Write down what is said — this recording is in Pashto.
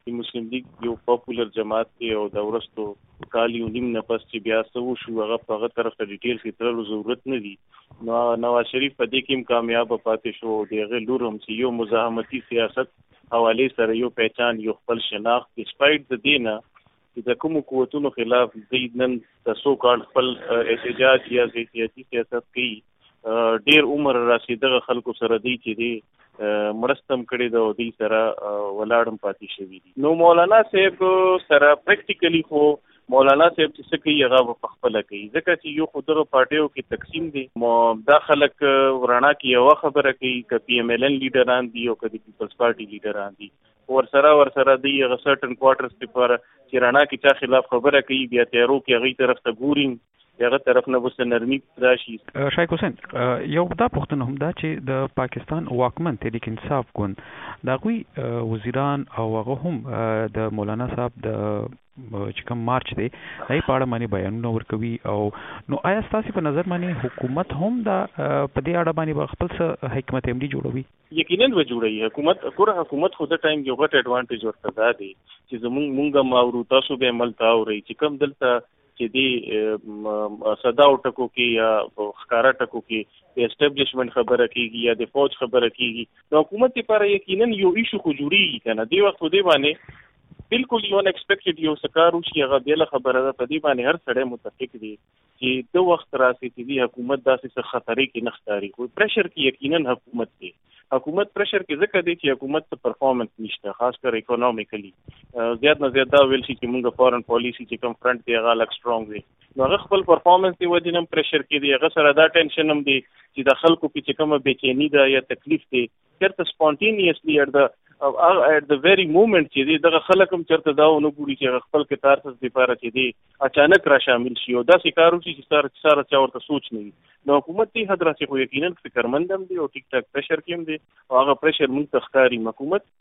د مسلم لیگ یو پاپولر جماعت دی او د ورستو کال یو نیم نه پس چې بیا څه وشو هغه په هغه طرف ته ډیټیل کې تللو ضرورت نه دی. نو نواز شریف په دې کې هم کامیاب پاتې شو. د هغې لور هم چې یو مزاحمتي سیاست حوالې سره یو پہچان یو خپل شناخت ډسپایټ د دې نه چې د کومو قوتونو خلاف دوی نن د سو کال خپل احتجاج یا سیاسي سیاست کوي. ډیر عمر رسیدغه خلکو سره دی چې دی مرستم کړي د دوی سره ولاړم پاتې شوي دي. نو مولانا صاحب سره پریکټیکلی خو مولانا صاحب چې څه کوي هغه په خپله کوي، ځکه چې یو خو دغه پارټیو کې تقسیم دی. دا خلک رڼا کې یوه خبره کوي، که پی ایم ایل ان لیډران دي او که د پیپلز پارټي لیډران دي، ورسره دی هغه سرټن کوارټرز لپاره چې رڼا کې چا خلاف خبره کوي بیا تیارو کې هغې طرف ته ګوري، هغه طرف نه بس نرمي راشي. شایق حسین، یو دا پوښتنه هم ده چې د پاکستان واکمن تحریک انصاف ګوند د هغوی وزیران او هغه هم د مولانا صاحب د چې کوم مارچ دی هغې په اړه باندې بیانونه ورکوي. او نو آیا ستاسې په نظر باندې حکومت هم دا په دې اړه باندې به خپل څه حکمت عملي جوړوي؟ یقینا به جوړوي. حکومت خو د ټایم یو غټ اډوانټیج ورته دا دی چې مونږ هم اورو، تاسو به عمل ته اورئ چې کوم دلته چې دی صداو ټکو کې یا ښکاره ټکو کې د اسټابلیشمنټ خبره کېږي یا د فوج خبره کېږي، د حکومت لپاره یقینا یو ایشو خو جوړېږي که نه. دې وخت په دې باندې بالکل یو انیکسپیکټډ یو څه کار وشي، هغه بېله خبره ده. په دې باندې هر سړی متفق دی چې د وخت راسي چې دی حکومت داسې څه خطرې کې نه ښکاري. خو پریشر کې یقینا حکومت دی. حکومت پریشر کې ځکه دی چې حکومت ته پرفارمنس نشته، خاص کر اکونومیکلی. زیات نه زیات دا ویل شي چې موږ فارن پالیسي چې کوم فرنټ دی هغه لږ سټرونګ دی، نو هغه خپل پرفارمنس دی وجې نه هم پریشر کې دی. هغه سره دا ټینشن هم دی چې د خلکو کې چې کومه بېچیني ده یا تکلیف دی چېرته سپونټینیسلی at the very moment چې دی دغه خلک هم چېرته دا ونه ګوري چې هغه خپل کتارسس دپاره چې دی اچانک را شامل شي او داسې کار وشي چې ساره چا ورته سوچ نه وي. نو حکومت دې حد راسې خو یقینا فکرمند هم دی او ټیک ټاک پریشر کې هم دی او هغه پریشر موږ ته ښکاري. حکومت